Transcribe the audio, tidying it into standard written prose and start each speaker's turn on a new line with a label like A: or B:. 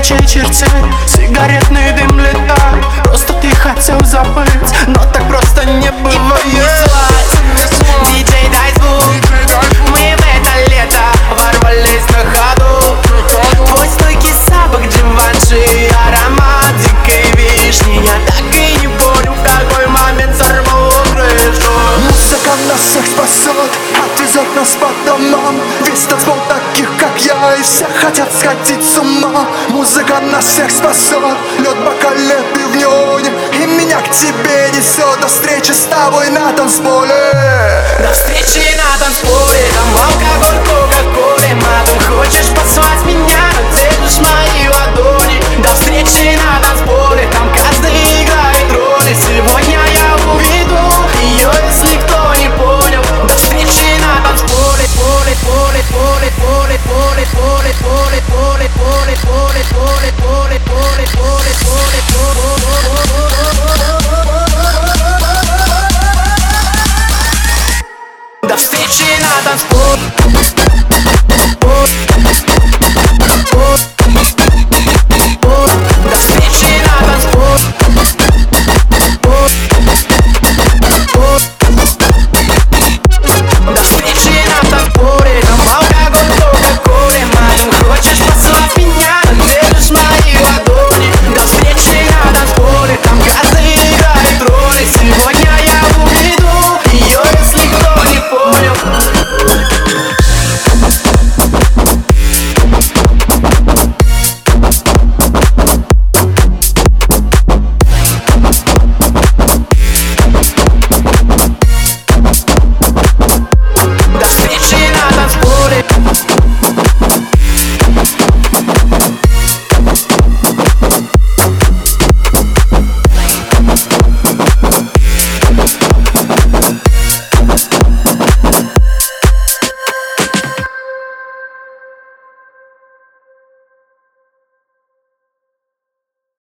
A: свечей чертей, сигаретный дым летает. Просто ты хотел забыть, но так просто не бывает.
B: Диджей, дай звук, мы в это лето ворвались на ходу. Твой стойкий запах Givenchy, аромат дикой вишни. Я так и не понял, в какой момент сорвал крышу.
C: Музыка нас всех спасет, отвезет нас по домам. Весь танцпол таких, как я, и все хотят сходить с ума. Музыка нас всех спасет, лед бокале, ты в неоне, и меня к тебе несет. До встречи с тобой на танцполе.
B: До встречи на танцполе, там алкоголь, кока-коле. Матом хочешь послать меня, но держишь мои ладони. До встречи на танцполе.